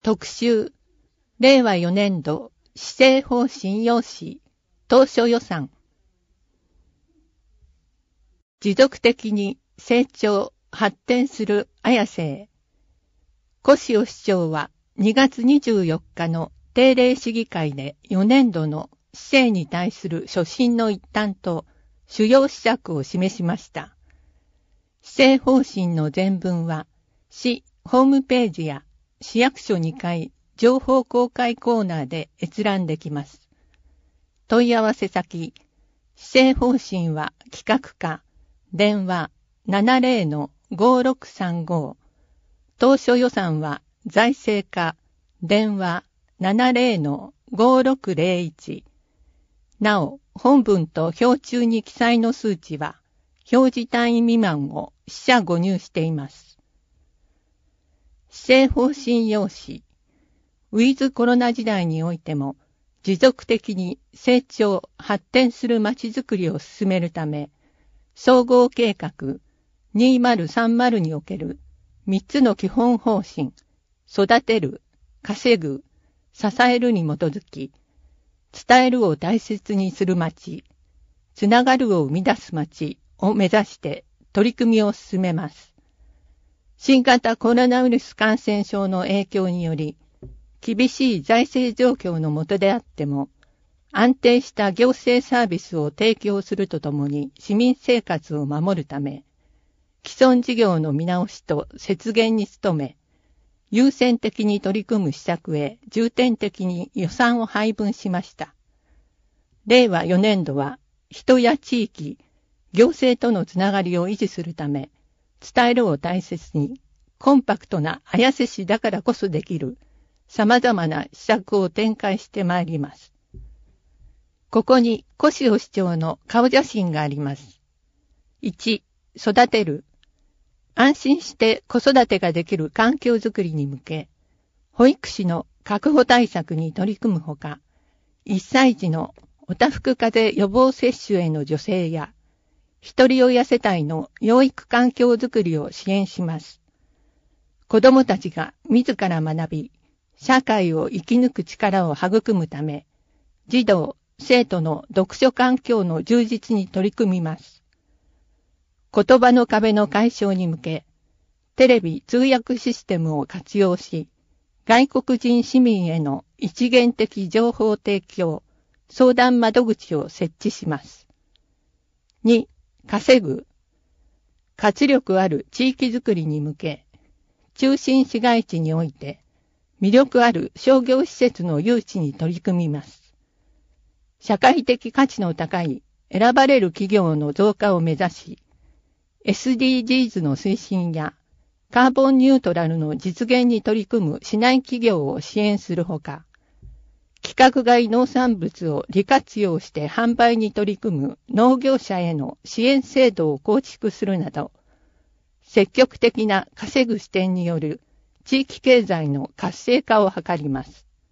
特集、令和4年度施政方針要旨、当初予算。持続的に成長、発展する綾瀬へ。越尾市長は2月24日の定例市議会で4年度の市政に対する所信の一端と主要施策を示しました。施政方針の全文は市ホームページや市役所2階情報公開コーナーで閲覧できます。問い合わせ先、施政方針は企画課、電話 70-5635、当初予算は財政課、電話 70-5601。なお、本文と表中に記載の数値は、表示単位未満を四捨五入しています。施政方針要旨。ウィズコロナ時代においても、持続的に成長、発展するまちづくりを進めるため、総合計画2030における3つの基本方針、育てる、稼ぐ、支えるに基づき、伝えるを大切にする町、つながるを生み出す町を目指して取り組みを進めます。新型コロナウイルス感染症の影響により、厳しい財政状況の下であっても、安定した行政サービスを提供するとともに市民生活を守るため、既存事業の見直しと節減に努め、優先的に取り組む施策へ重点的に予算を配分しました。令和4年度は人や地域、行政とのつながりを維持するため、伝えるを大切にコンパクトな綾瀬市だからこそできる様々な施策を展開してまいります。ここに越尾市長の顔写真があります。1、育てる。安心して子育てができる環境づくりに向け、保育士の確保対策に取り組むほか、1歳児のおたふく風邪予防接種への助成や、一人親世帯の養育環境づくりを支援します。子どもたちが自ら学び、社会を生き抜く力を育むため、児童、生徒の読書環境の充実に取り組みます。言葉の壁の解消に向け、テレビ通訳システムを活用し、外国人市民への一元的情報提供、相談窓口を設置します。2、稼ぐ。活力ある地域づくりに向け、中心市街地において、魅力ある商業施設の誘致に取り組みます。社会的価値の高い選ばれる企業の増加を目指し、SDGs の推進やカーボンニュートラルの実現に取り組む市内企業を支援するほか、規格外農産物を利活用して販売に取り組む農業者への支援制度を構築するなど、積極的な稼ぐ視点による地域経済の活性化を図ります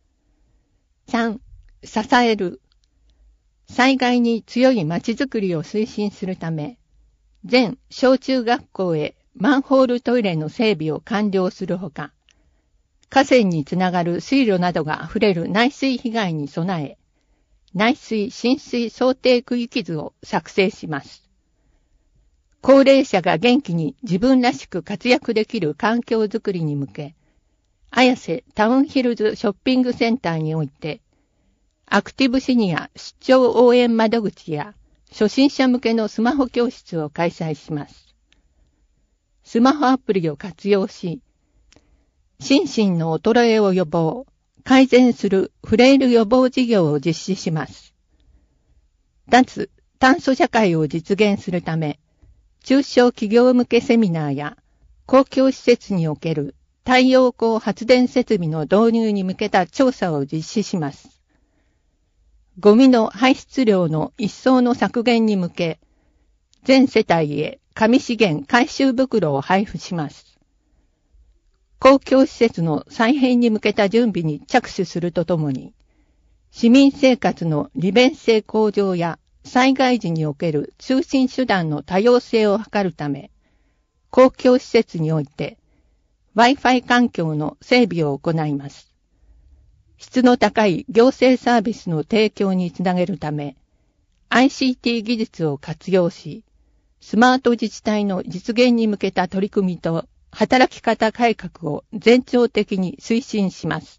。3、支える。災害に強いまちづくりを推進するため、全小中学校へマンホールトイレの整備を完了するほか、河川につながる水路などが溢れる内水被害に備え、内水浸水想定区域図を作成します。高齢者が元気に自分らしく活躍できる環境づくりに向け、綾瀬タウンヒルズショッピングセンターにおいて、アクティブシニア出張応援窓口や初心者向けのスマホ教室を開催します。スマホアプリを活用し、心身の衰えを予防、改善するフレイル予防事業を実施します。脱炭素社会を実現するため、中小企業向けセミナーや公共施設における太陽光発電設備の導入に向けた調査を実施します。ゴミの排出量の一層の削減に向け、全世帯へ紙資源回収袋を配布します。公共施設の再編に向けた準備に着手するとともに、市民生活の利便性向上や災害時における通信手段の多様性を図るため、公共施設において、 Wi-Fi 環境の整備を行います。質の高い行政サービスの提供につなげるため、ICT 技術を活用し、スマート自治体の実現に向けた取り組みと働き方改革を全庁的に推進します。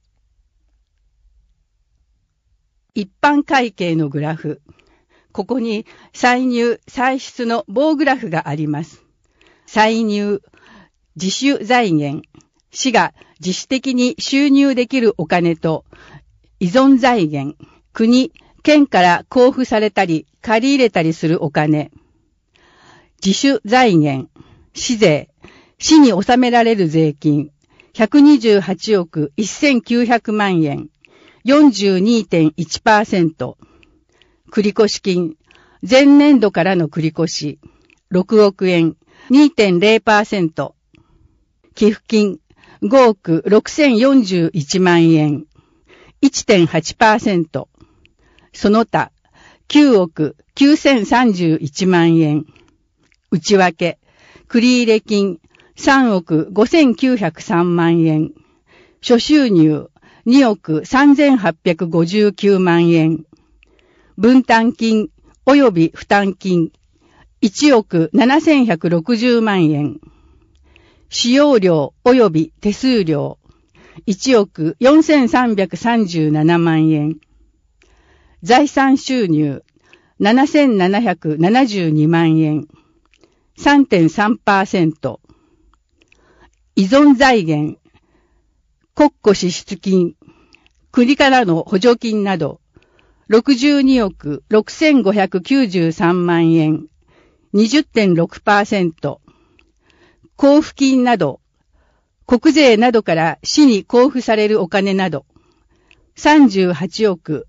一般会計のグラフ。ここに歳入・歳出の棒グラフがあります。歳入、自主財源、市が自主的に収入できるお金と、依存財源、国、県から交付されたり借り入れたりするお金。自主財源、市税、市に納められる税金、128億1900万円、42.1%。繰越金、前年度からの繰越、6億円、2.0%。寄付金、5億6041万円、1.8%。その他、9億9031万円。内訳、繰入金、3億5903万円。諸収入、2億3859万円。分担金及び負担金、1億7160万円。使用料及び手数料、1億4337万円。財産収入、7772万円。3.3%。依存財源、国庫支出金、国からの補助金など、62億6593万円、20.6%。交付金など、国税などから市に交付されるお金など、38億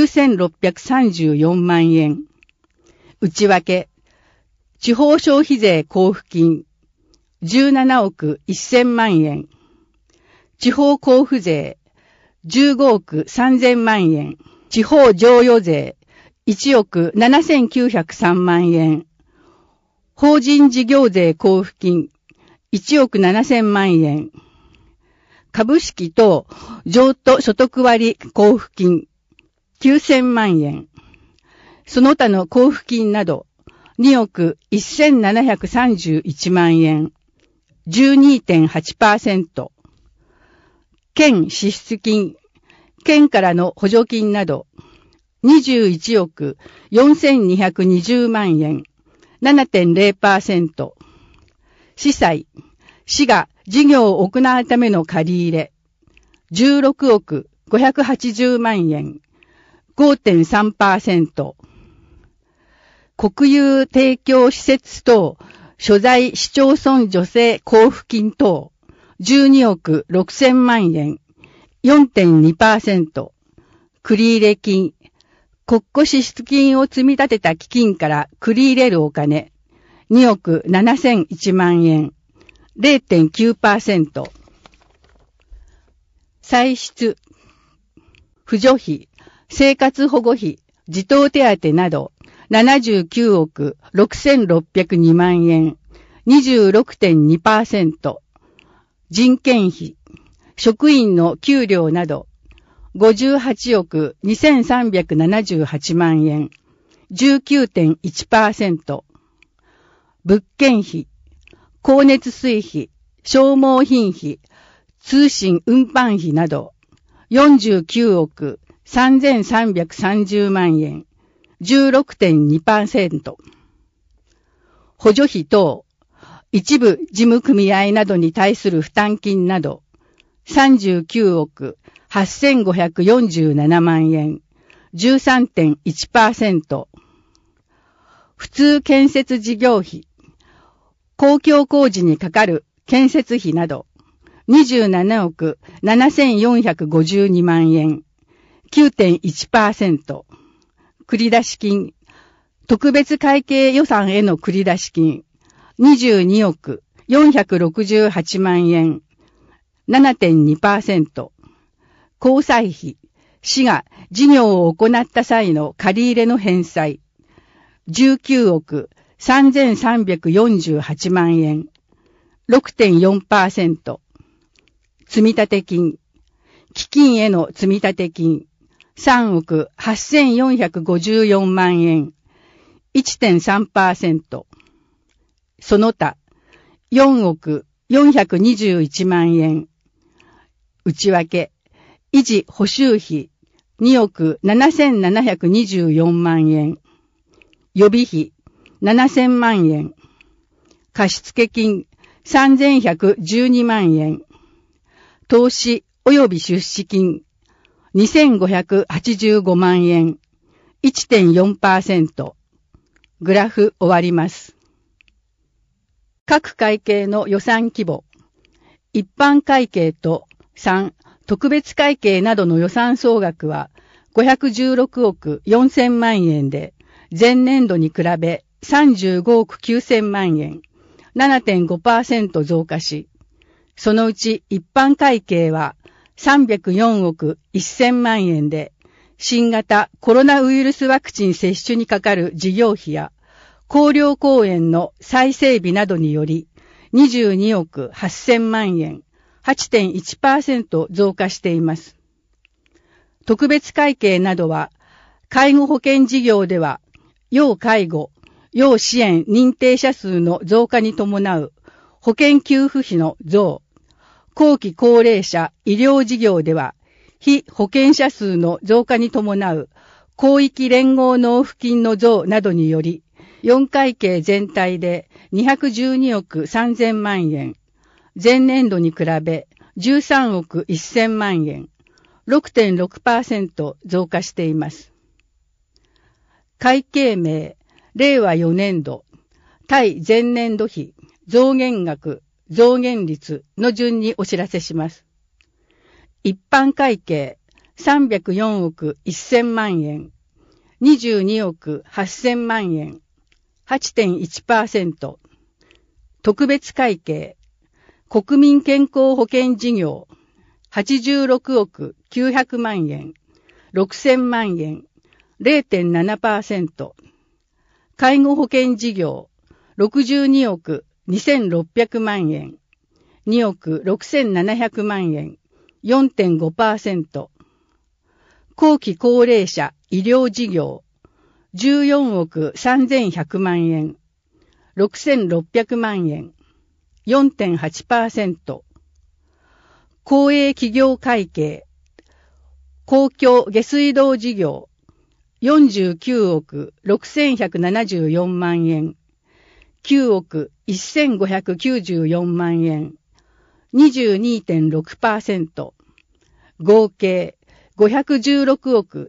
9634万円。内訳、地方消費税交付金、17億1000万円。地方交付税、15億3000万円。地方譲与税、1億7903万円。法人事業税交付金、1億7000万円。株式等譲渡所得割交付金、9000万円。その他の交付金など、2億1731万円。12.8%。県支出金、県からの補助金など、21億4220万円、7.0%。市債、市が事業を行うための借り入れ、16億580万円、5.3%。国有提供施設等、所在市町村助成交付金等、12億6000万円、4.2%。繰入金、国庫支出金を積み立てた基金から繰り入れるお金、2億7001万円、0.9%。歳出、扶助費、生活保護費、児童手当など、79億6602万円、26.2%。人件費、職員の給料など、58億2378万円、19.1%。物件費、光熱水費、消耗品費、通信運搬費など、49億3330万円、16.2%。補助費等、一部事務組合などに対する負担金など、39億8547万円、13.1%。普通建設事業費、公共工事にかかる建設費など、27億7452万円、9.1%。繰出金、特別会計予算への繰出金、22億468万円、7.2%。交際費、市が事業を行った際の借り入れの返済、19億3348万円、6.4%。 積立金、基金への積立金、3億8454万円、1.3%。その他、4億421万円。内訳、維持補修費、2億7724万円。予備費、7000万円。貸付金、3112万円。投資及び出資金、2585万円。1.4%。グラフ終わります。各会計の予算規模。一般会計と3、特別会計などの予算総額は516億4000万円で、前年度に比べ35億9000万円、7.5% 増加し、そのうち一般会計は304億1000万円で、新型コロナウイルスワクチン接種にかかる事業費や、公領公園の再整備などにより、22億8000万円、8.1% 増加しています。特別会計などは、介護保険事業では、要介護、要支援認定者数の増加に伴う保険給付費の増、後期高齢者医療事業では、被保険者数の増加に伴う広域連合納付金の増などにより、4会計全体で212億3000万円、前年度に比べ13億1000万円、6.6% 増加しています。会計名、令和4年度、対前年度比、増減額、増減率の順にお知らせします。一般会計304億1000万円、22億8000万円、8.1%。特別会計、国民健康保険事業86億900万円、6000万円、0.7%。介護保険事業62億2600万円、2億6700万円、4.5%。後期高齢者医療事業14億3100万円、6600万円、4.8%。公営企業会計、公共下水道事業、49億6174万円、9億1594万円、22.6%。合計516億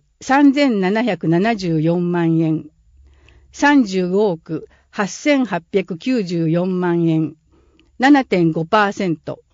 3774万円、35億8894万円、7.5%。